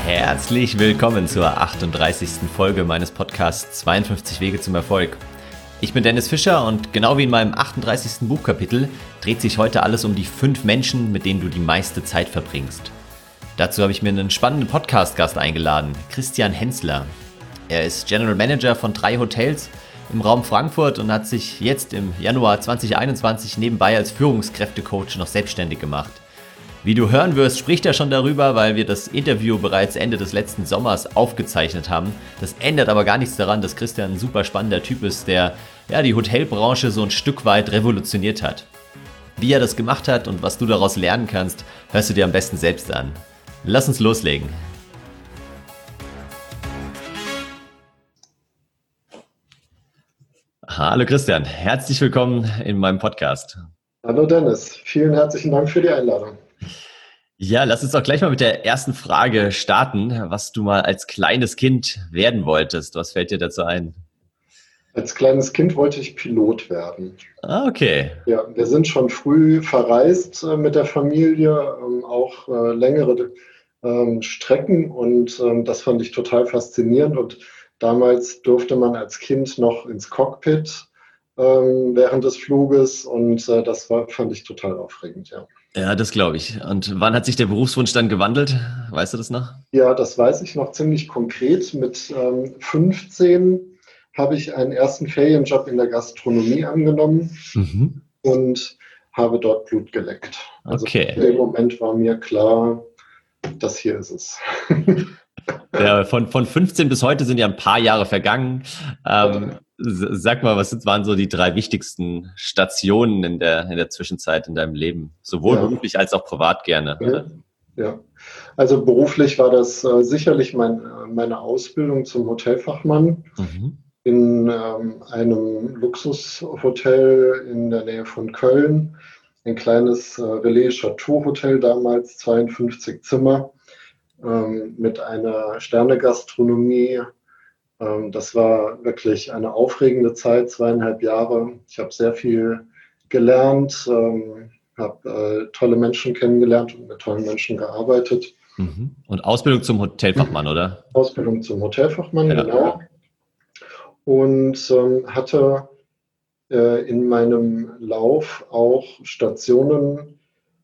Herzlich willkommen zur 38. Folge meines Podcasts 52 Wege zum Erfolg. Ich bin Dennis Fischer und genau wie in meinem 38. Buchkapitel dreht sich heute alles um die 5 Menschen, mit denen du die meiste Zeit verbringst. Dazu habe ich mir einen spannenden Podcast-Gast eingeladen, Christian Hensler. Er ist General Manager von 3 Hotels im Raum Frankfurt und hat sich jetzt im Januar 2021 nebenbei als Führungskräftecoach noch selbstständig gemacht. Wie du hören wirst, spricht er schon darüber, weil wir das Interview bereits Ende des letzten Sommers aufgezeichnet haben. Das ändert aber gar nichts daran, dass Christian ein super spannender Typ ist, der die Hotelbranche so ein Stück weit revolutioniert hat. Wie er das gemacht hat und was du daraus lernen kannst, hörst du dir am besten selbst an. Lass uns loslegen. Hallo Christian, herzlich willkommen in meinem Podcast. Hallo Dennis, vielen herzlichen Dank für die Einladung. Ja, lass uns doch gleich mal mit der ersten Frage starten, was du mal als kleines Kind werden wolltest. Was fällt dir dazu ein? Als kleines Kind wollte ich Pilot werden. Ah, okay. Ja, wir sind schon früh verreist mit der Familie, auch längere Strecken und das fand ich total faszinierend. Und damals durfte man als Kind noch ins Cockpit während des Fluges und fand ich total aufregend, ja. Ja, das glaube ich. Und wann hat sich der Berufswunsch dann gewandelt? Weißt du das noch? Ja, das weiß ich noch ziemlich konkret. Mit 15 habe ich einen ersten Ferienjob in der Gastronomie angenommen und habe dort Blut geleckt. Also Okay. in dem Moment war mir klar, das hier ist es. Ja, von 15 bis heute sind ja ein paar Jahre vergangen. Sag mal, was waren so die 3 wichtigsten Stationen in der Zwischenzeit in deinem Leben? Sowohl beruflich als auch privat gerne. Ja, also beruflich war das sicherlich meine Ausbildung zum Hotelfachmann in einem Luxushotel in der Nähe von Köln. Ein kleines Relais-Chateau-Hotel damals, 52 Zimmer. Mit einer Sternegastronomie. Das war wirklich eine aufregende Zeit, 2,5 Jahre. Ich habe sehr viel gelernt, habe tolle Menschen kennengelernt und mit tollen Menschen gearbeitet. Und Ausbildung zum Hotelfachmann, oder? Ausbildung zum Hotelfachmann, genau. Und hatte in meinem Lauf auch Stationen,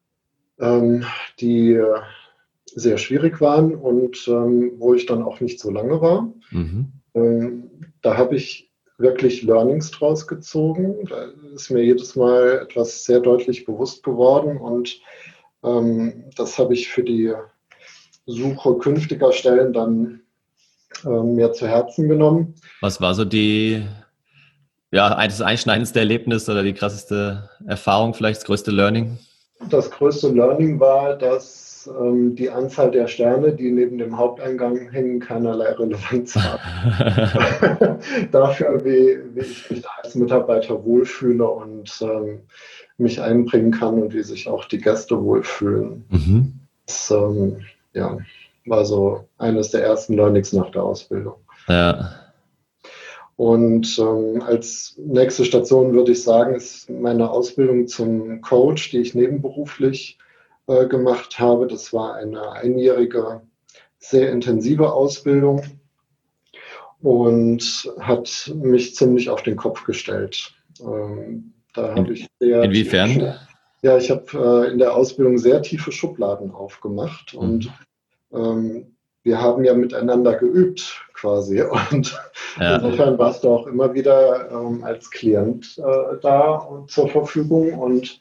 die sehr schwierig waren und wo ich dann auch nicht so lange war. Da habe ich wirklich Learnings draus gezogen. Da ist mir jedes Mal etwas sehr deutlich bewusst geworden und das habe ich für die Suche künftiger Stellen dann mir zu Herzen genommen. Was war so das einschneidendste Erlebnis oder die krasseste Erfahrung, vielleicht das größte Learning? Das größte Learning war, dass die Anzahl der Sterne, die neben dem Haupteingang hängen, keinerlei Relevanz hat. Dafür, wie ich mich als Mitarbeiter wohlfühle und mich einbringen kann und wie sich auch die Gäste wohlfühlen. Das war so eines der ersten Learnings nach der Ausbildung. Ja. Und als nächste Station würde ich sagen, ist meine Ausbildung zum Coach, die ich nebenberuflich gemacht habe. Das war eine einjährige, sehr intensive Ausbildung und hat mich ziemlich auf den Kopf gestellt. Da habe ich Inwiefern? Ich habe in der Ausbildung sehr tiefe Schubladen aufgemacht und wir haben ja miteinander geübt quasi und insofern warst du auch immer wieder als Klient da und zur Verfügung und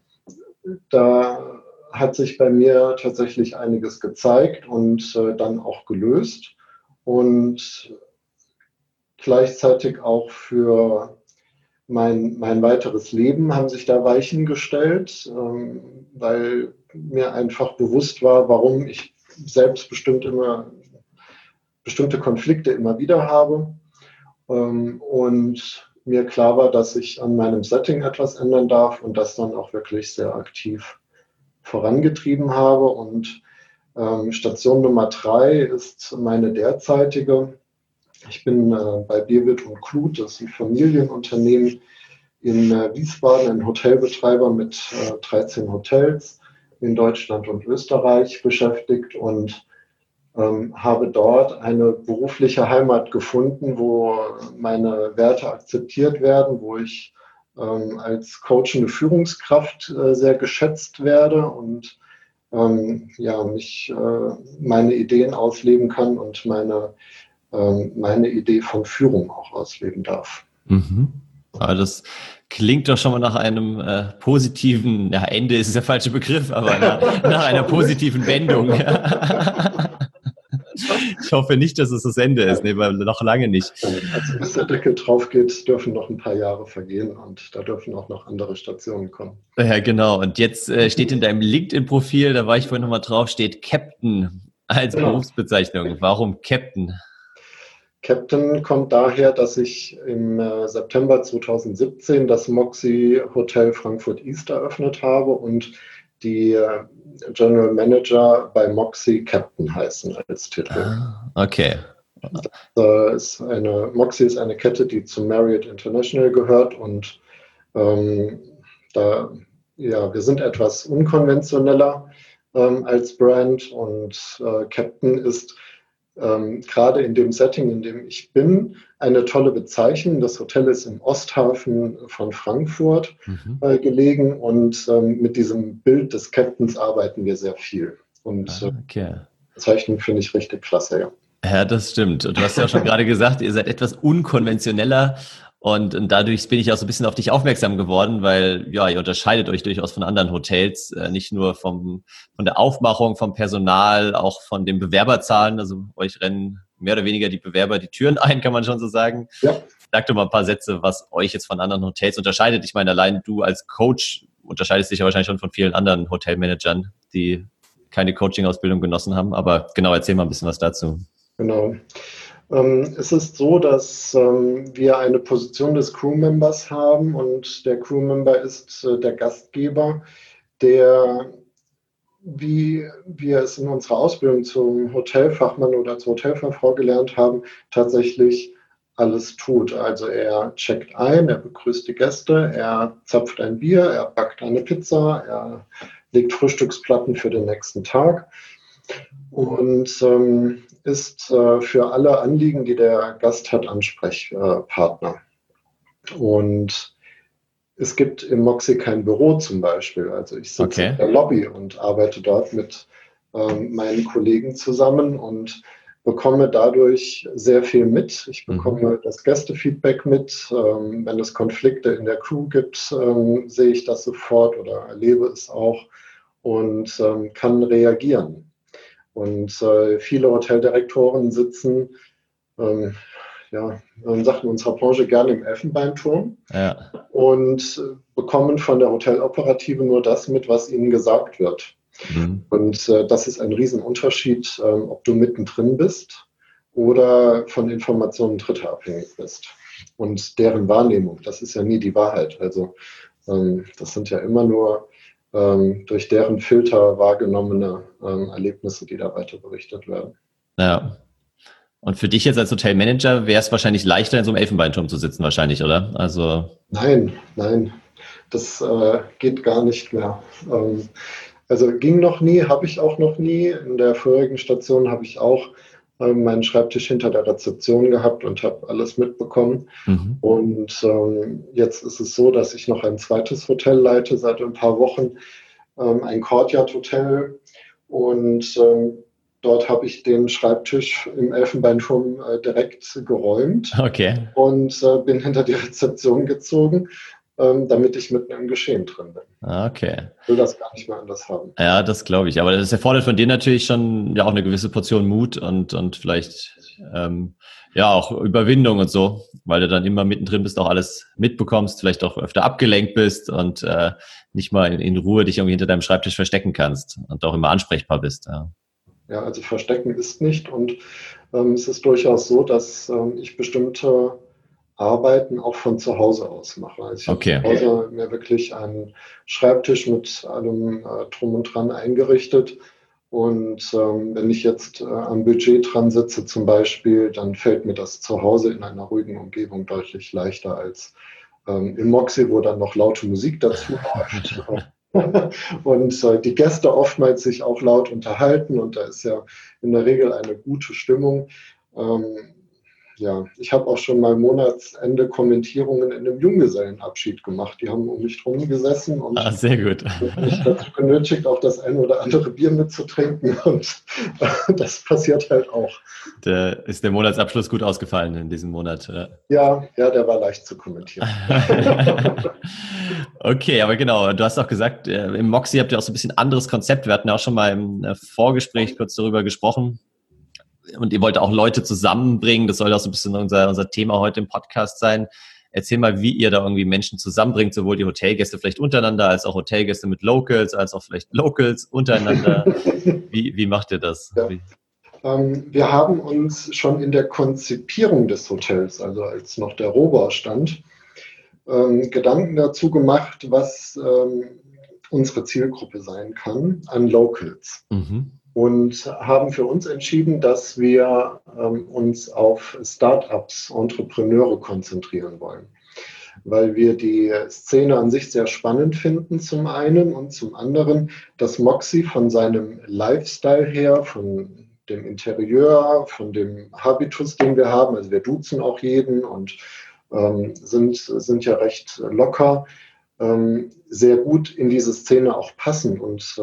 da hat sich bei mir tatsächlich einiges gezeigt und dann auch gelöst und gleichzeitig auch für mein weiteres Leben haben sich da Weichen gestellt, weil mir einfach bewusst war, warum ich selbst bestimmte Konflikte immer wieder habe und mir klar war, dass ich an meinem Setting etwas ändern darf und das dann auch wirklich sehr aktiv vorangetrieben habe. Und Station Nummer 3 ist meine derzeitige. Ich bin bei Birwirth & Kluth, das ist ein Familienunternehmen in Wiesbaden, ein Hotelbetreiber mit 13 Hotels in Deutschland und Österreich beschäftigt und habe dort eine berufliche Heimat gefunden, wo meine Werte akzeptiert werden, wo ich als coachende Führungskraft sehr geschätzt werde und meine Ideen ausleben kann und meine Idee von Führung auch ausleben darf. Mhm. Aber das klingt doch schon mal nach einem positiven, Ende ist der falsche Begriff, aber nach einer positiven Wendung. Ich hoffe nicht, dass es das Ende ist, weil noch lange nicht. Also bis der Deckel drauf geht, dürfen noch ein paar Jahre vergehen und da dürfen auch noch andere Stationen kommen. Ja, genau. Und jetzt steht in deinem LinkedIn-Profil, da war ich vorhin nochmal drauf, steht Captain als Berufsbezeichnung. Warum Captain? Captain kommt daher, dass ich im September 2017 das Moxy Hotel Frankfurt East eröffnet habe und die General Manager bei Moxy Captain heißen als Titel. Okay. Moxy ist eine Kette, die zu Marriott International gehört und wir sind etwas unkonventioneller als Brand und Captain ist gerade in dem Setting, in dem ich bin, eine tolle Bezeichnung. Das Hotel ist im Osthafen von Frankfurt gelegen und mit diesem Bild des Captains arbeiten wir sehr viel. Und Bezeichnung finde ich richtig klasse, ja. Ja, das stimmt. Und du hast ja auch schon gerade gesagt, ihr seid etwas unkonventioneller und dadurch bin ich auch so ein bisschen auf dich aufmerksam geworden, weil ja, ihr unterscheidet euch durchaus von anderen Hotels, nicht nur von der Aufmachung, vom Personal, auch von den Bewerberzahlen. Also euch rennen mehr oder weniger die Bewerber die Türen ein, kann man schon so sagen. Ja. Sag doch mal ein paar Sätze, was euch jetzt von anderen Hotels unterscheidet. Ich meine, allein du als Coach unterscheidest dich ja wahrscheinlich schon von vielen anderen Hotelmanagern, die keine Coaching-Ausbildung genossen haben. Aber genau, erzähl mal ein bisschen was dazu. Genau. Es ist so, dass wir eine Position des Crewmembers haben und der Crewmember ist der Gastgeber, der, wie wir es in unserer Ausbildung zum Hotelfachmann oder zur Hotelfachfrau gelernt haben, tatsächlich alles tut. Also er checkt ein, er begrüßt die Gäste, er zapft ein Bier, er backt eine Pizza, er legt Frühstücksplatten für den nächsten Tag und ist für alle Anliegen, die der Gast hat, Ansprechpartner. Und es gibt im Moxy kein Büro zum Beispiel. Also ich sitze in der Lobby und arbeite dort mit meinen Kollegen zusammen und bekomme dadurch sehr viel mit. Ich bekomme das Gästefeedback mit. Wenn es Konflikte in der Crew gibt, sehe ich das sofort oder erlebe es auch und kann reagieren. Und viele Hoteldirektoren sitzen, in Sachen unserer Branche gerne im Elfenbeinturm und bekommen von der Hoteloperative nur das mit, was ihnen gesagt wird. Und das ist ein Riesenunterschied, ob du mittendrin bist oder von Informationen Dritter abhängig bist. Und deren Wahrnehmung, das ist ja nie die Wahrheit. Also das sind ja immer nur durch deren Filter wahrgenommene Erlebnisse, die da weiter berichtet werden. Ja. Und für dich jetzt als Hotelmanager wäre es wahrscheinlich leichter, in so einem Elfenbeinturm zu sitzen wahrscheinlich, oder? Also Nein, das geht gar nicht mehr. Also ging noch nie, habe ich auch noch nie. In der vorherigen Station habe ich auch meinen Schreibtisch hinter der Rezeption gehabt und habe alles mitbekommen. Und jetzt ist es so, dass ich noch ein zweites Hotel leite seit ein paar Wochen, ein Courtyard Hotel. Und dort habe ich den Schreibtisch im Elfenbeinturm direkt geräumt und bin hinter die Rezeption gezogen, damit ich mitten im Geschehen drin bin. Okay. Ich will das gar nicht mehr anders haben. Ja, das glaube ich. Aber das erfordert von dir natürlich schon ja auch eine gewisse Portion Mut und vielleicht auch Überwindung und so, weil du dann immer mittendrin bist, auch alles mitbekommst, vielleicht auch öfter abgelenkt bist und nicht mal in Ruhe dich irgendwie hinter deinem Schreibtisch verstecken kannst und auch immer ansprechbar bist. Ja, also verstecken ist nicht und es ist durchaus so, dass ich bestimmte Arbeiten auch von zu Hause aus mache. Also ich habe zu Hause mir wirklich einen Schreibtisch mit allem Drum und Dran eingerichtet und wenn ich jetzt am Budget dran sitze zum Beispiel, dann fällt mir das zu Hause in einer ruhigen Umgebung deutlich leichter als im Moxy, wo dann noch laute Musik dazu läuft. Und die Gäste oftmals sich auch laut unterhalten und da ist ja in der Regel eine gute Stimmung. Ähm, ja, ich habe auch schon mal Monatsende Kommentierungen in einem Junggesellenabschied gemacht. Die haben um mich drum gesessen und Sehr gut. mich dazu genötigt, auch das ein oder andere Bier mitzutrinken und das passiert halt auch. Ist der Monatsabschluss gut ausgefallen in diesem Monat? Ja, der war leicht zu kommentieren. Okay, aber genau, du hast auch gesagt, im Moxie habt ihr auch so ein bisschen anderes Konzept. Wir hatten ja auch schon mal im Vorgespräch kurz darüber gesprochen. Und ihr wollt auch Leute zusammenbringen. Das soll auch so ein bisschen unser Thema heute im Podcast sein. Erzähl mal, wie ihr da irgendwie Menschen zusammenbringt, sowohl die Hotelgäste vielleicht untereinander, als auch Hotelgäste mit Locals, als auch vielleicht Locals untereinander. Wie macht ihr das? Ja. Wir haben uns schon in der Konzipierung des Hotels, also als noch der Rohbau stand, Gedanken dazu gemacht, was unsere Zielgruppe sein kann an Locals. Mhm. Und haben für uns entschieden, dass wir uns auf Startups, Entrepreneure konzentrieren wollen, weil wir die Szene an sich sehr spannend finden zum einen und zum anderen, dass Moxie von seinem Lifestyle her, von dem Interieur, von dem Habitus, den wir haben, also wir duzen auch jeden und sind ja recht locker, sehr gut in diese Szene auch passen und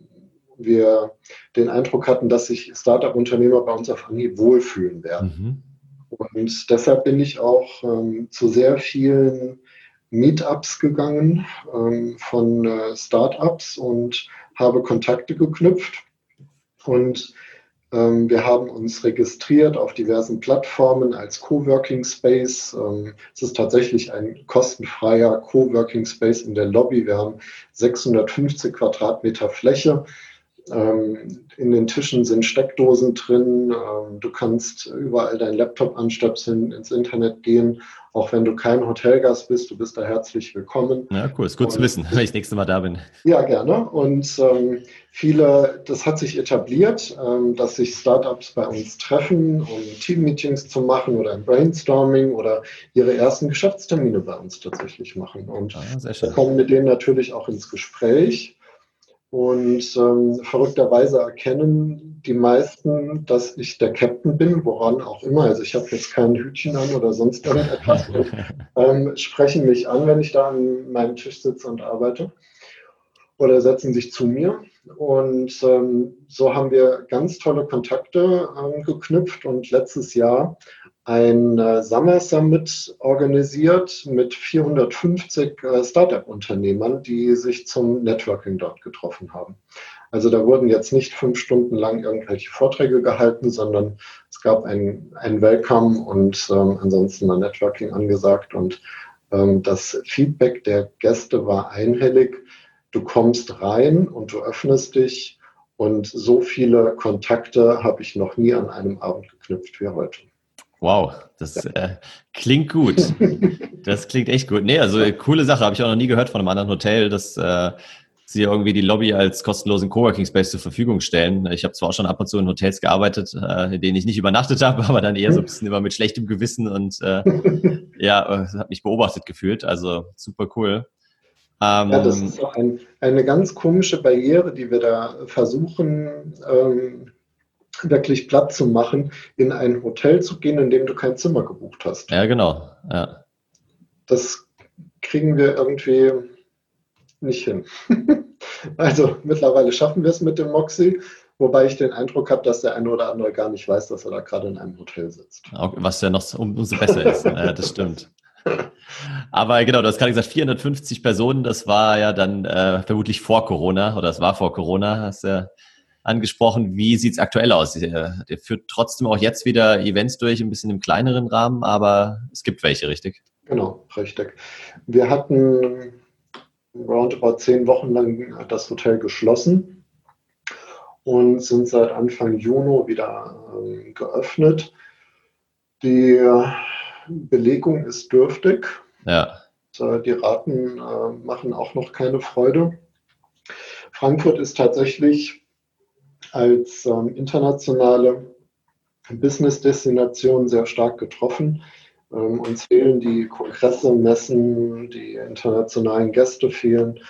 wir den Eindruck hatten, dass sich Startup-Unternehmer bei uns auf Anhieb wohlfühlen werden. Und deshalb bin ich auch zu sehr vielen Meetups gegangen von Startups und habe Kontakte geknüpft. Und wir haben uns registriert auf diversen Plattformen als Coworking Space. Es ist tatsächlich ein kostenfreier Coworking Space in der Lobby. Wir haben 650 Quadratmeter Fläche. In den Tischen sind Steckdosen drin. Du kannst überall deinen Laptop anstöpseln, ins Internet gehen. Auch wenn du kein Hotelgast bist, du bist da herzlich willkommen. Ja, cool. Ist gut zu wissen, wenn ich das nächste Mal da bin. Ja, gerne. Und das hat sich etabliert, dass sich Startups bei uns treffen, um Teammeetings zu machen oder ein Brainstorming oder ihre ersten Geschäftstermine bei uns tatsächlich machen. Und wir kommen mit denen natürlich auch ins Gespräch. Und verrückterweise erkennen die meisten, dass ich der Captain bin, woran auch immer. Also ich habe jetzt kein Hütchen an oder sonst irgendetwas. Und, sprechen mich an, wenn ich da an meinem Tisch sitze und arbeite. Oder setzen sich zu mir. Und so haben wir ganz tolle Kontakte geknüpft. Und letztes Jahr ein Summer Summit organisiert mit 450 Startup-Unternehmern, die sich zum Networking dort getroffen haben. Also da wurden jetzt nicht 5 Stunden lang irgendwelche Vorträge gehalten, sondern es gab ein Welcome und ansonsten mal Networking angesagt. Und das Feedback der Gäste war einhellig. Du kommst rein und du öffnest dich und so viele Kontakte habe ich noch nie an einem Abend geknüpft wie heute. Wow, das klingt gut. Das klingt echt gut. Nee, also coole Sache. Habe ich auch noch nie gehört von einem anderen Hotel, dass sie irgendwie die Lobby als kostenlosen Coworking Space zur Verfügung stellen. Ich habe zwar auch schon ab und zu in Hotels gearbeitet, in denen ich nicht übernachtet habe, aber dann eher so ein bisschen immer mit schlechtem Gewissen und habe mich beobachtet gefühlt. Also super cool. Ja, das ist auch eine ganz komische Barriere, die wir da versuchen, wirklich platt zu machen, in ein Hotel zu gehen, in dem du kein Zimmer gebucht hast. Ja, genau. Ja. Das kriegen wir irgendwie nicht hin. Also mittlerweile schaffen wir es mit dem Moxie, wobei ich den Eindruck habe, dass der eine oder andere gar nicht weiß, dass er da gerade in einem Hotel sitzt. Was ja noch umso besser ist. Ja, das stimmt. Aber genau, du hast gerade gesagt, 450 Personen, das war ja dann vermutlich vor Corona oder es war vor Corona, hast du ja angesprochen. Wie sieht es aktuell aus? Der führt trotzdem auch jetzt wieder Events durch, ein bisschen im kleineren Rahmen, aber es gibt welche, richtig? Genau, richtig. Wir hatten roundabout 10 Wochen lang das Hotel geschlossen und sind seit Anfang Juni wieder geöffnet. Die Belegung ist dürftig. Ja. Die Raten machen auch noch keine Freude. Frankfurt ist tatsächlich als internationale Business-Destination sehr stark getroffen. Uns fehlen die Kongresse, Messen, die internationalen Gäste fehlen.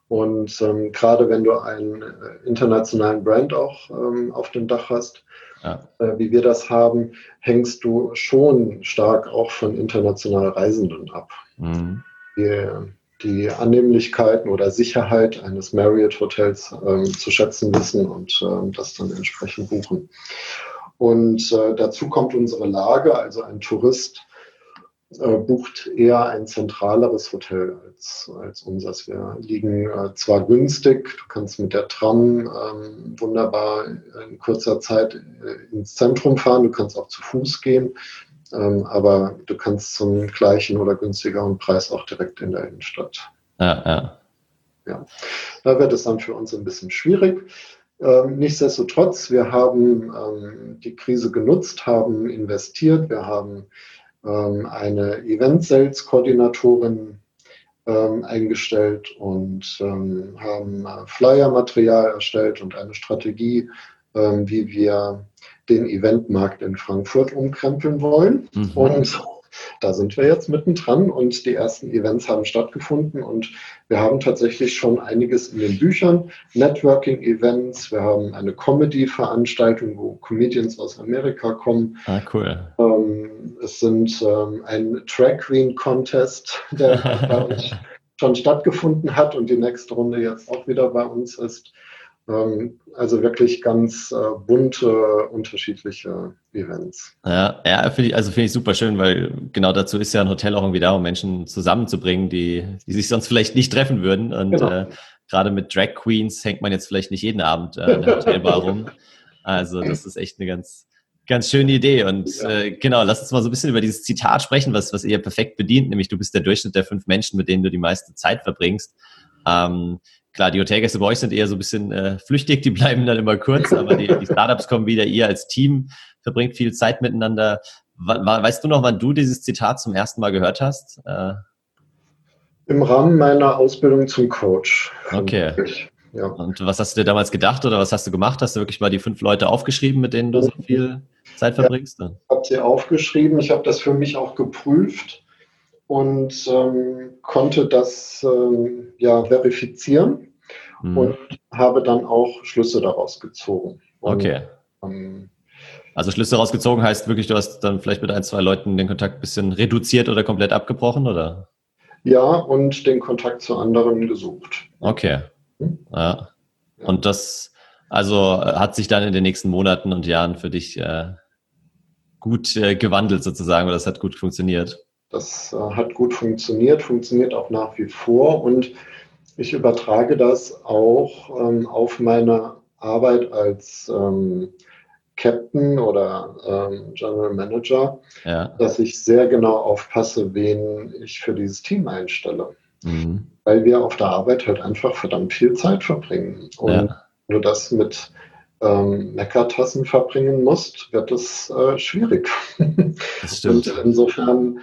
Und gerade wenn du einen internationalen Brand auch auf dem Dach hast, wie wir das haben, hängst du schon stark auch von internationalen Reisenden ab. Mhm. Die Annehmlichkeiten oder Sicherheit eines Marriott-Hotels zu schätzen wissen und das dann entsprechend buchen. Und dazu kommt unsere Lage, also ein Tourist bucht eher ein zentraleres Hotel als unseres. Wir liegen zwar günstig, du kannst mit der Tram wunderbar in kurzer Zeit ins Zentrum fahren, du kannst auch zu Fuß gehen, aber du kannst zum gleichen oder günstigeren Preis auch direkt in der Innenstadt. Ja. Da wird es dann für uns ein bisschen schwierig. Nichtsdestotrotz, wir haben die Krise genutzt, haben investiert, wir haben eine Event-Sales-Koordinatorin eingestellt und haben Flyer-Material erstellt und eine Strategie, wie wir den Eventmarkt in Frankfurt umkrempeln wollen. Mhm. Und da sind wir jetzt mittendran und die ersten Events haben stattgefunden und wir haben tatsächlich schon einiges in den Büchern, Networking-Events, wir haben eine Comedy-Veranstaltung, wo Comedians aus Amerika kommen. Cool. Es sind ein Drag Queen Contest, der bei uns schon stattgefunden hat und die nächste Runde jetzt auch wieder bei uns ist. Also wirklich ganz bunte, unterschiedliche Events. Ja, finde ich super schön, weil genau dazu ist ja ein Hotel auch irgendwie da, um Menschen zusammenzubringen, die sich sonst vielleicht nicht treffen würden. Und genau. Gerade mit Drag Queens hängt man jetzt vielleicht nicht jeden Abend in der Hotelbar rum. Also das ist echt eine ganz schöne Idee. Und genau, lass uns mal so ein bisschen über dieses Zitat sprechen, was ihr perfekt bedient, nämlich du bist der Durchschnitt der 5 Menschen, mit denen du die meiste Zeit verbringst. Klar, die Hotelgäste bei euch sind eher so ein bisschen flüchtig, die bleiben dann immer kurz, aber die Startups kommen wieder, ihr als Team verbringt viel Zeit miteinander. Weißt du noch, wann du dieses Zitat zum ersten Mal gehört hast? Im Rahmen meiner Ausbildung zum Coach. Okay. Ja. Und was hast du dir damals gedacht oder was hast du gemacht? Hast du wirklich mal die 5 Leute aufgeschrieben, mit denen du so viel Zeit verbringst? Ja, ich habe sie aufgeschrieben, ich habe das für mich auch geprüft und konnte das verifizieren und habe dann auch Schlüsse daraus gezogen. Und, okay. Also Schlüsse rausgezogen heißt wirklich, du hast dann vielleicht mit 1, 2 Leuten den Kontakt ein bisschen reduziert oder komplett abgebrochen, oder? Ja, und den Kontakt zu anderen gesucht. Okay. Ja. Und das also hat sich dann in den nächsten Monaten und Jahren für dich gut gewandelt sozusagen, oder das hat gut funktioniert? Das hat gut funktioniert auch nach wie vor und ich übertrage das auch auf meine Arbeit als Captain oder General Manager, dass ich sehr genau aufpasse, wen ich für dieses Team einstelle. Mhm. Weil wir auf der Arbeit halt einfach verdammt viel Zeit verbringen. Und wenn du das mit Meckertassen verbringen musst, wird es schwierig. Das stimmt. Und insofern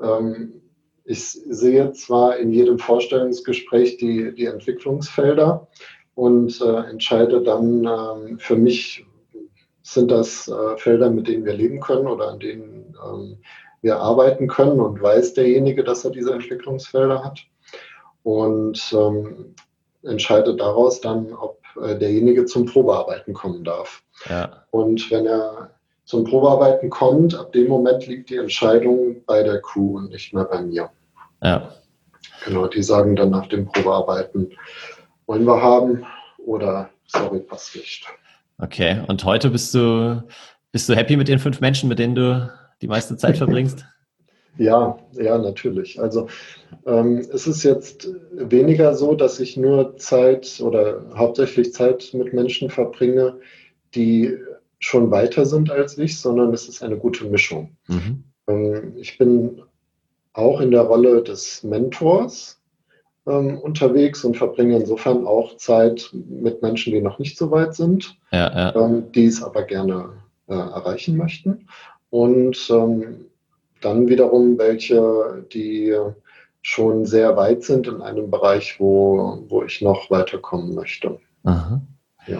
ich sehe zwar in jedem Vorstellungsgespräch die Entwicklungsfelder und entscheide dann für mich, sind das Felder, mit denen wir leben können oder an denen wir arbeiten können und weiß derjenige, dass er diese Entwicklungsfelder hat und entscheide daraus dann, ob derjenige zum Probearbeiten kommen darf. Ja. Und wenn er zum Probearbeiten kommt, ab dem Moment liegt die Entscheidung bei der Crew und nicht mehr bei mir. Ja. Genau, die sagen dann nach dem Probearbeiten, wollen wir haben oder sorry, passt nicht. Okay, und heute bist du happy mit den 5 Menschen, mit denen du die meiste Zeit verbringst? Ja, natürlich. Also es ist jetzt weniger so, dass ich nur Zeit oder hauptsächlich Zeit mit Menschen verbringe, die schon weiter sind als ich, sondern es ist eine gute Mischung. Mhm. Ich bin auch in der Rolle des Mentors unterwegs und verbringe insofern auch Zeit mit Menschen, die noch nicht so weit sind, die es aber gerne erreichen möchten. Und dann wiederum welche, die schon sehr weit sind in einem Bereich, wo ich noch weiterkommen möchte. Aha. Ja,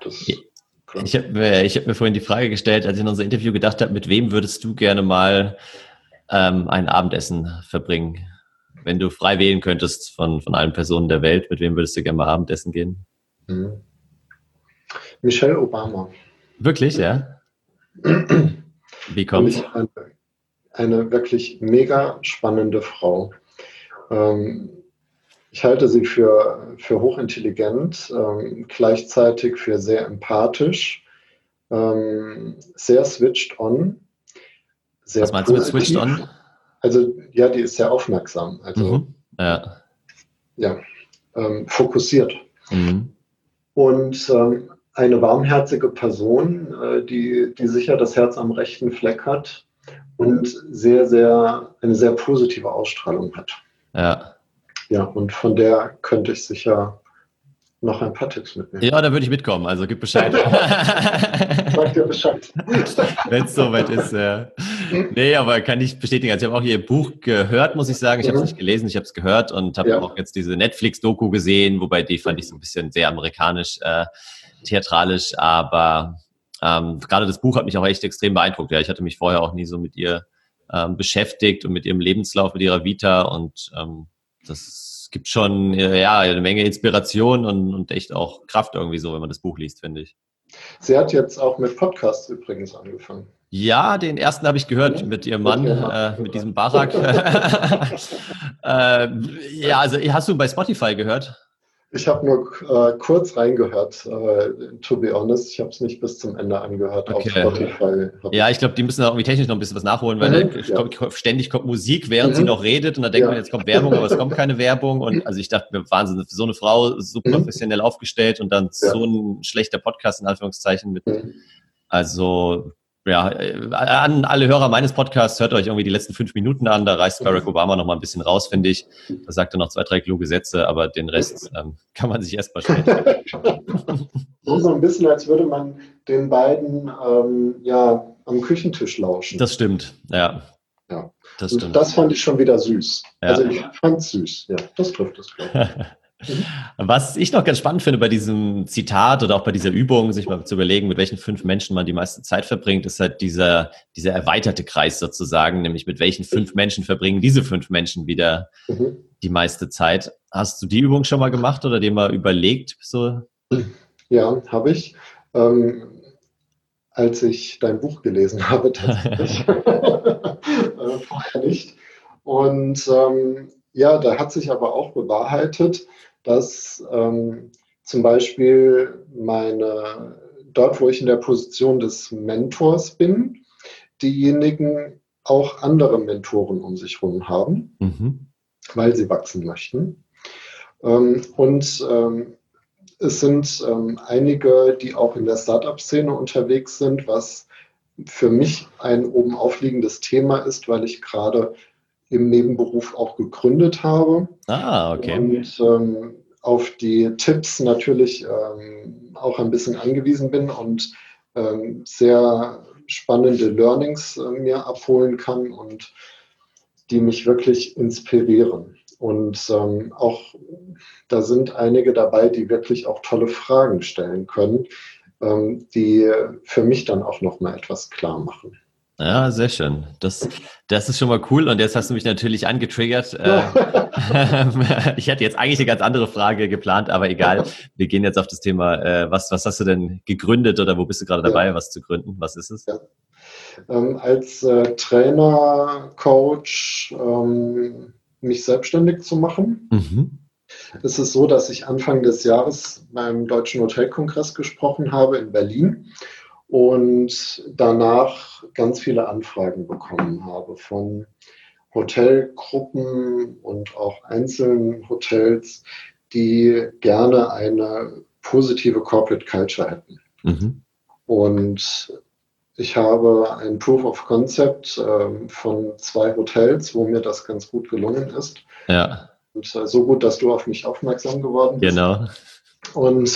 ich habe mir vorhin die Frage gestellt, als ich in unser Interview gedacht habe, mit wem würdest du gerne mal ein Abendessen verbringen? wenn du frei wählen könntest von allen Personen der Welt, mit wem würdest du gerne mal Abendessen gehen? Michelle Obama. Wirklich, ja? Wie kommt's? Eine wirklich mega spannende Frau. Ich halte sie für hochintelligent, gleichzeitig für sehr empathisch, sehr switched on, sehr Was meinst du mit switched on? Also ja, die ist sehr aufmerksam, also fokussiert. Und eine warmherzige Person, die sicher das Herz am rechten Fleck hat und eine sehr positive Ausstrahlung hat. Ja. Ja, und von der könnte ich sicher noch ein paar Tipps mitnehmen. Ja, da würde ich mitkommen, also gib Bescheid. Sag dir Bescheid. Wenn es soweit ist, ja. Nee, aber kann ich bestätigen. Also ich habe auch ihr Buch gehört, muss ich sagen. Ich habe es nicht gelesen, ich habe es gehört und habe auch jetzt diese Netflix-Doku gesehen, wobei die fand ich so ein bisschen sehr amerikanisch, theatralisch, aber gerade das Buch hat mich auch echt extrem beeindruckt. Ja, ich hatte mich vorher auch nie so mit ihr beschäftigt und mit ihrem Lebenslauf, mit ihrer Vita und das gibt schon eine Menge Inspiration und echt auch Kraft irgendwie so, wenn man das Buch liest, finde ich. Sie hat jetzt auch mit Podcasts übrigens angefangen. Ja, den ersten habe ich gehört mit ihrem Mann, mit diesem Barak. Also hast du bei Spotify gehört? Ich habe nur kurz reingehört, to be honest. Ich habe es nicht bis zum Ende angehört auf Spotify. Ja, ich glaube, die müssen irgendwie technisch noch ein bisschen was nachholen, weil ständig kommt Musik, während sie noch redet und dann denkt man, jetzt kommt Werbung, aber es kommt keine Werbung. Und also ich dachte, Wahnsinn, für so eine Frau super professionell aufgestellt und dann so ein schlechter Podcast in Anführungszeichen mit. Also ja, an alle Hörer meines Podcasts, hört euch irgendwie die letzten 5 Minuten an, da reißt Barack Obama noch mal ein bisschen raus, finde ich. Da sagt er noch 2, 3 kluge Sätze, aber den Rest kann man sich erst mal stellen. So ein bisschen, als würde man den beiden am Küchentisch lauschen. Das stimmt, ja. Das stimmt. Und das fand ich schon wieder süß. Ja. Also ich fand es süß, ja, das trifft es, glaube ich. Was ich noch ganz spannend finde bei diesem Zitat oder auch bei dieser Übung, sich mal zu überlegen, mit welchen 5 Menschen man die meiste Zeit verbringt, ist halt dieser erweiterte Kreis sozusagen, nämlich mit welchen 5 Menschen verbringen diese 5 Menschen wieder die meiste Zeit. Hast du die Übung schon mal gemacht oder dir mal überlegt? So? Ja, habe ich. Als ich dein Buch gelesen habe, tatsächlich. Vorher nicht. Und da hat sich aber auch bewahrheitet, dass zum Beispiel dort, wo ich in der Position des Mentors bin, diejenigen auch andere Mentoren um sich herum haben, weil sie wachsen möchten. Es sind einige, die auch in der Startup-Szene unterwegs sind, was für mich ein oben aufliegendes Thema ist, weil ich gerade im Nebenberuf auch gegründet habe. Okay. Und auf die Tipps natürlich auch ein bisschen angewiesen bin und sehr spannende Learnings mir abholen kann und die mich wirklich inspirieren. Und auch da sind einige dabei, die wirklich auch tolle Fragen stellen können, die für mich dann auch nochmal etwas klar machen. Ja, sehr schön. Das ist schon mal cool. Und jetzt hast du mich natürlich angetriggert. Ich hatte jetzt eigentlich eine ganz andere Frage geplant, aber egal. Wir gehen jetzt auf das Thema. Was hast du denn gegründet oder wo bist du gerade dabei, was zu gründen? Was ist es? Ja. Als Trainer, Coach, mich selbstständig zu machen. Es ist so, dass ich Anfang des Jahres beim Deutschen Hotelkongress gesprochen habe in Berlin und danach ganz viele Anfragen bekommen habe von Hotelgruppen und auch einzelnen Hotels, die gerne eine positive Corporate Culture hätten. Und ich habe ein Proof of Concept von 2 Hotels, wo mir das ganz gut gelungen ist. Ja. Und so gut, dass du auf mich aufmerksam geworden bist. Genau. Und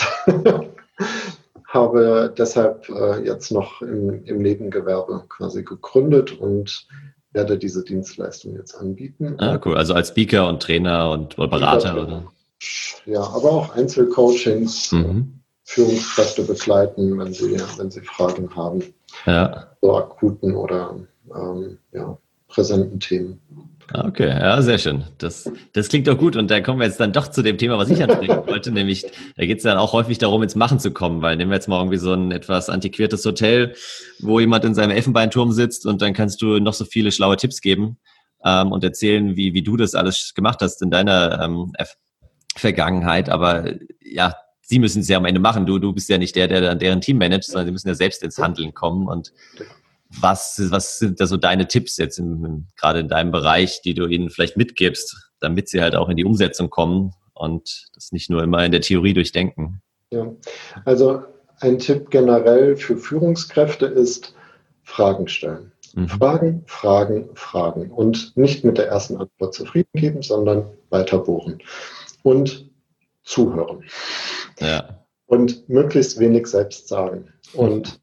habe deshalb jetzt noch im Nebengewerbe quasi gegründet und werde diese Dienstleistung jetzt anbieten. Cool. Also als Speaker und Trainer und Berater, oder? Ja, aber auch Einzelcoachings, Führungskräfte begleiten, wenn sie Fragen haben. Ja. So akuten oder präsenten Themen. Okay, ja, sehr schön. Das klingt doch gut. Und da kommen wir jetzt dann doch zu dem Thema, was ich ansprechen wollte, nämlich, da geht es dann auch häufig darum, ins Machen zu kommen, weil nehmen wir jetzt mal irgendwie so ein etwas antiquiertes Hotel, wo jemand in seinem Elfenbeinturm sitzt und dann kannst du noch so viele schlaue Tipps geben und erzählen, wie du das alles gemacht hast in deiner Vergangenheit. Aber ja, sie müssen es ja am Ende machen. Du bist ja nicht der dann deren Team managt, sondern sie müssen ja selbst ins Handeln kommen. Und was sind da so deine Tipps jetzt gerade in deinem Bereich, die du ihnen vielleicht mitgibst, damit sie halt auch in die Umsetzung kommen und das nicht nur immer in der Theorie durchdenken? Ja, also ein Tipp generell für Führungskräfte ist Fragen stellen. Fragen, Fragen, Fragen und nicht mit der ersten Antwort zufrieden geben, sondern weiter bohren und zuhören. Ja. Und möglichst wenig selbst sagen. Und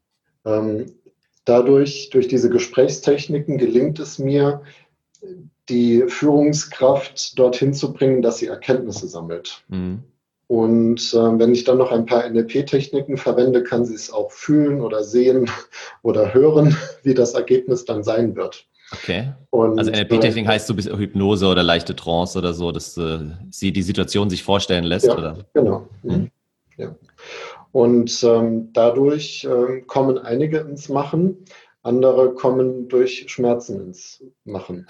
dadurch, durch diese Gesprächstechniken gelingt es mir, die Führungskraft dorthin zu bringen, dass sie Erkenntnisse sammelt. Und wenn ich dann noch ein paar NLP-Techniken verwende, kann sie es auch fühlen oder sehen oder hören, wie das Ergebnis dann sein wird. Okay. Und, also NLP-Technik heißt so ein bisschen Hypnose oder leichte Trance oder so, dass sie die Situation sich vorstellen lässt? Ja, oder? Genau. Ja. Und dadurch kommen einige ins Machen, andere kommen durch Schmerzen ins Machen.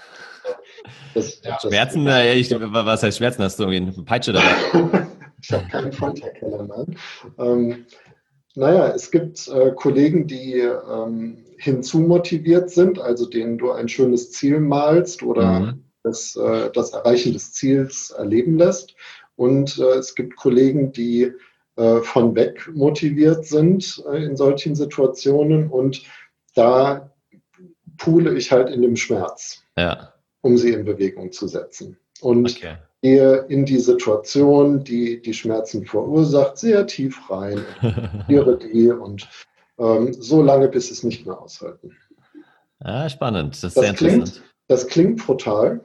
Schmerzen? Was heißt Schmerzen? Hast du irgendwie eine Peitsche dabei? Ich habe keinen Folterkeller, nein. Naja, es gibt Kollegen, die hinzumotiviert sind, also denen du ein schönes Ziel malst oder das Erreichen des Ziels erleben lässt. Und es gibt Kollegen, die von weg motiviert sind in solchen Situationen und da poole ich halt in dem Schmerz, um sie in Bewegung zu setzen. Und gehe in die Situation, die die Schmerzen verursacht, sehr tief rein und so lange, bis es nicht mehr aushalten. Ja, spannend. Das ist sehr interessant. Das klingt brutal.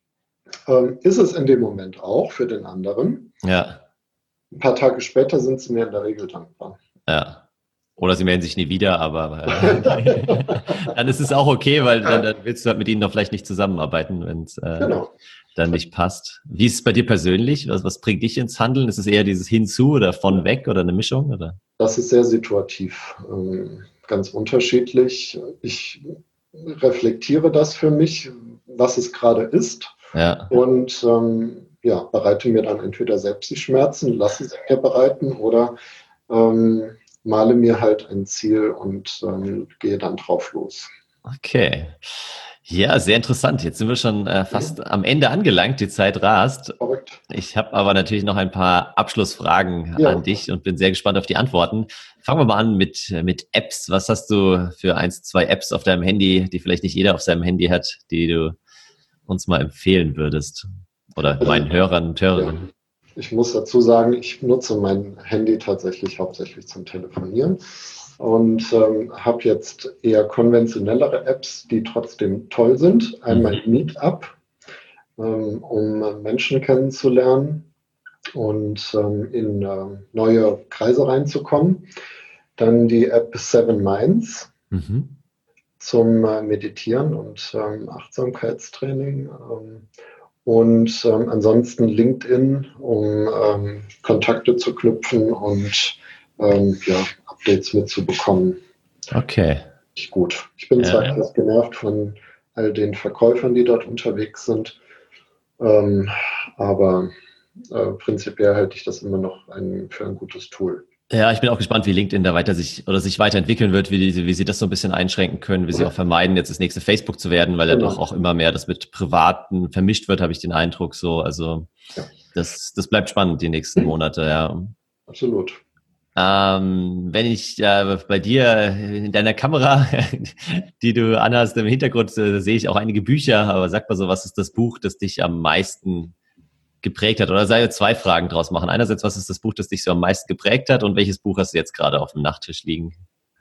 Ist es in dem Moment auch für den anderen. Ja. Ein paar Tage später sind sie mir in der Regel dankbar. Ja. Oder sie melden sich nie wieder, aber dann ist es auch okay, weil dann willst du halt mit ihnen doch vielleicht nicht zusammenarbeiten, wenn es dann nicht passt. Wie ist es bei dir persönlich? Was bringt dich ins Handeln? Ist es eher dieses Hinzu oder von weg oder eine Mischung? Oder? Das ist sehr situativ, ganz unterschiedlich. Ich reflektiere das für mich, was es gerade ist. Und bereite mir dann entweder selbst die Schmerzen, lasse sie mir bereiten oder male mir halt ein Ziel und gehe dann drauf los. Okay. Ja, sehr interessant. Jetzt sind wir schon fast am Ende angelangt. Die Zeit rast. Verrückt. Ich habe aber natürlich noch ein paar Abschlussfragen an dich und bin sehr gespannt auf die Antworten. Fangen wir mal an mit Apps. Was hast du für 1, 2 Apps auf deinem Handy, die vielleicht nicht jeder auf seinem Handy hat, die du uns mal empfehlen würdest? Oder meinen Hörern und Hörerinnen? Ja. Ich muss dazu sagen, ich nutze mein Handy tatsächlich hauptsächlich zum Telefonieren und habe jetzt eher konventionellere Apps, die trotzdem toll sind. Einmal Meetup, um Menschen kennenzulernen und in neue Kreise reinzukommen. Dann die App Seven Minds zum Meditieren und Achtsamkeitstraining. Und ansonsten LinkedIn, um Kontakte zu knüpfen und Updates mitzubekommen. Okay. Gut. Ich bin zwar etwas genervt von all den Verkäufern, die dort unterwegs sind, aber prinzipiell halte ich das immer noch für ein gutes Tool. Ja, ich bin auch gespannt, wie LinkedIn da sich weiterentwickeln wird, wie sie das so ein bisschen einschränken können, wie sie auch vermeiden, jetzt das nächste Facebook zu werden, weil ja doch auch immer mehr das mit Privaten vermischt wird, habe ich den Eindruck so. Also das bleibt spannend die nächsten Monate, ja. Absolut. Wenn ich bei dir in deiner Kamera, die du anhast im Hintergrund, sehe ich auch einige Bücher, aber sag mal so, was ist das Buch, das dich am meisten geprägt hat? Oder sei 2 Fragen draus machen. Einerseits, was ist das Buch, das dich so am meisten geprägt hat und welches Buch hast du jetzt gerade auf dem Nachttisch liegen?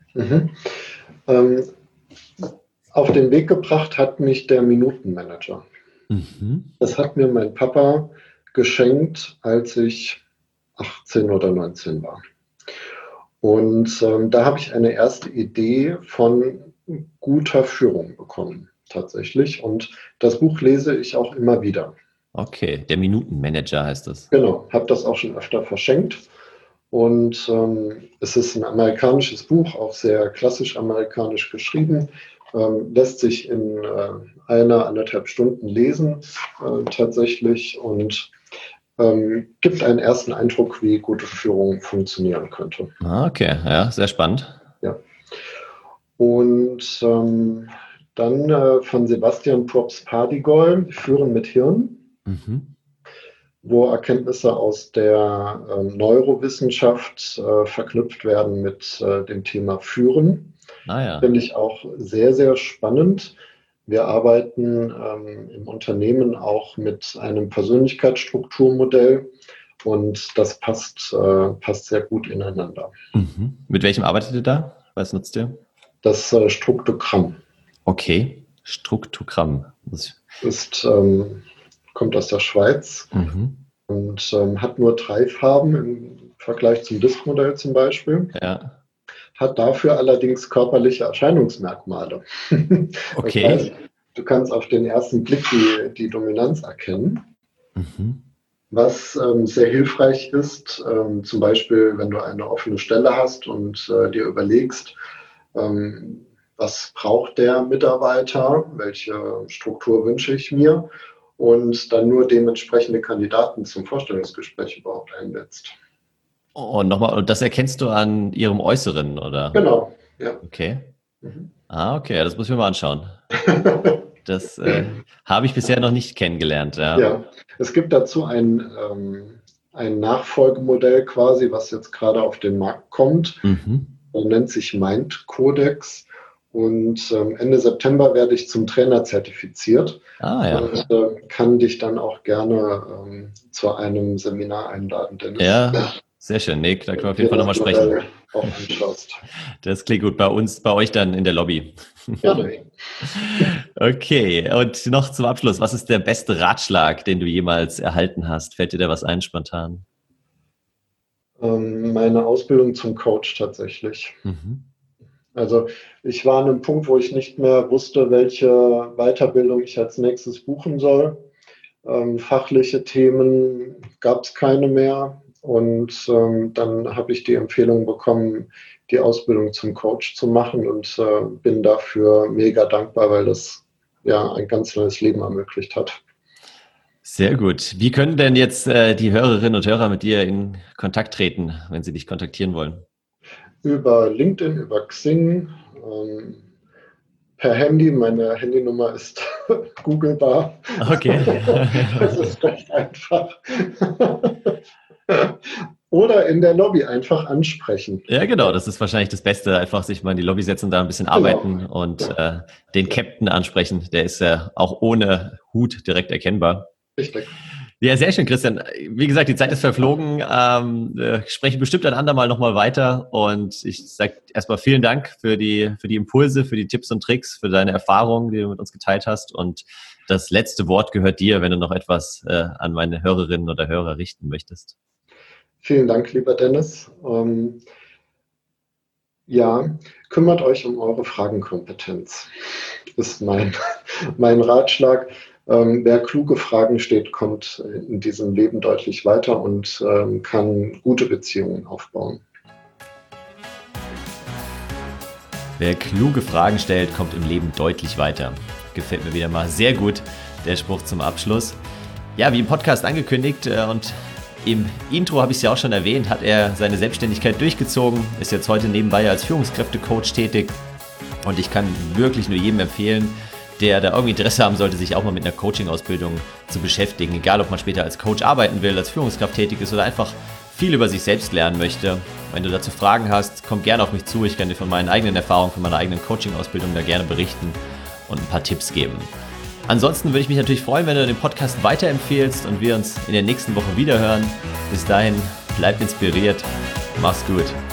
Auf den Weg gebracht hat mich der Minutenmanager. Das hat mir mein Papa geschenkt, als ich 18 oder 19 war. Und da habe ich eine erste Idee von guter Führung bekommen. tatsächlich. Und das Buch lese ich auch immer wieder. Okay, der Minutenmanager heißt das. Genau, habe das auch schon öfter verschenkt. Und es ist ein amerikanisches Buch, auch sehr klassisch amerikanisch geschrieben. Lässt sich in 1,5 Stunden lesen tatsächlich und gibt einen ersten Eindruck, wie gute Führung funktionieren könnte. Okay, ja, sehr spannend. Ja. Und dann von Sebastian Probst-Pardigol, Führen mit Hirn, wo Erkenntnisse aus der Neurowissenschaft verknüpft werden mit dem Thema Führen. Finde ich auch sehr, sehr spannend. Wir arbeiten im Unternehmen auch mit einem Persönlichkeitsstrukturmodell und das passt sehr gut ineinander. Mit welchem arbeitet ihr da? Was nutzt ihr? Das Struktogramm. Okay, Struktogramm. Kommt aus der Schweiz und hat nur 3 Farben im Vergleich zum Disk-Modell zum Beispiel. Ja. Hat dafür allerdings körperliche Erscheinungsmerkmale. Okay. Das heißt, du kannst auf den ersten Blick die Dominanz erkennen. Was sehr hilfreich ist, zum Beispiel, wenn du eine offene Stelle hast und dir überlegst, was braucht der Mitarbeiter, welche Struktur wünsche ich mir und dann nur dementsprechende Kandidaten zum Vorstellungsgespräch überhaupt einsetzt. Und nochmal, das erkennst du an ihrem Äußeren, oder? Genau, ja. Okay. Okay, das muss ich mir mal anschauen. Das habe ich bisher noch nicht kennengelernt. Ja, es gibt dazu ein Nachfolgemodell quasi, was jetzt gerade auf den Markt kommt. Nennt sich Mind Codex. Und Ende September werde ich zum Trainer zertifiziert. Und kann dich dann auch gerne zu einem Seminar einladen, Dennis. Ja, sehr schön. Nee, da können wir auf jeden Fall nochmal sprechen. Auch anschaust. Das klingt gut. Bei euch dann in der Lobby. Gerne. Okay, und noch zum Abschluss. Was ist der beste Ratschlag, den du jemals erhalten hast? Fällt dir da was ein spontan? Meine Ausbildung zum Coach tatsächlich. Also ich war an einem Punkt, wo ich nicht mehr wusste, welche Weiterbildung ich als nächstes buchen soll. Fachliche Themen gab es keine mehr. Und dann habe ich die Empfehlung bekommen, die Ausbildung zum Coach zu machen und bin dafür mega dankbar, weil das ja ein ganz neues Leben ermöglicht hat. Sehr gut. Wie können denn jetzt die Hörerinnen und Hörer mit dir in Kontakt treten, wenn sie dich kontaktieren wollen? Über LinkedIn, über Xing, per Handy. Meine Handynummer ist googelbar. Okay. Das ist recht einfach. Oder in der Lobby einfach ansprechen. Ja, genau. Das ist wahrscheinlich das Beste. Einfach sich mal in die Lobby setzen und da ein bisschen arbeiten und den Captain ansprechen. Der ist ja auch ohne Hut direkt erkennbar. Richtig. Ja, sehr schön, Christian. Wie gesagt, die Zeit ist verflogen. Spreche bestimmt ein andermal nochmal weiter. Und ich sage erstmal vielen Dank für die Impulse, für die Tipps und Tricks, für deine Erfahrungen, die du mit uns geteilt hast. Und das letzte Wort gehört dir, wenn du noch etwas an meine Hörerinnen oder Hörer richten möchtest. Vielen Dank, lieber Dennis. Kümmert euch um eure Fragenkompetenz, ist mein Ratschlag. Wer kluge Fragen stellt, kommt in diesem Leben deutlich weiter und kann gute Beziehungen aufbauen. Wer kluge Fragen stellt, kommt im Leben deutlich weiter. Gefällt mir wieder mal sehr gut, der Spruch zum Abschluss. Ja, wie im Podcast angekündigt und im Intro habe ich es ja auch schon erwähnt, hat er seine Selbstständigkeit durchgezogen, ist jetzt heute nebenbei als Führungskräftecoach tätig und ich kann wirklich nur jedem empfehlen, der da irgendwie Interesse haben sollte, sich auch mal mit einer Coaching-Ausbildung zu beschäftigen, egal ob man später als Coach arbeiten will, als Führungskraft tätig ist oder einfach viel über sich selbst lernen möchte. Wenn du dazu Fragen hast, komm gerne auf mich zu, ich kann dir von meinen eigenen Erfahrungen, von meiner eigenen Coaching-Ausbildung da gerne berichten und ein paar Tipps geben. Ansonsten würde ich mich natürlich freuen, wenn du den Podcast weiterempfehlst und wir uns in der nächsten Woche wiederhören. Bis dahin, bleib inspiriert, mach's gut.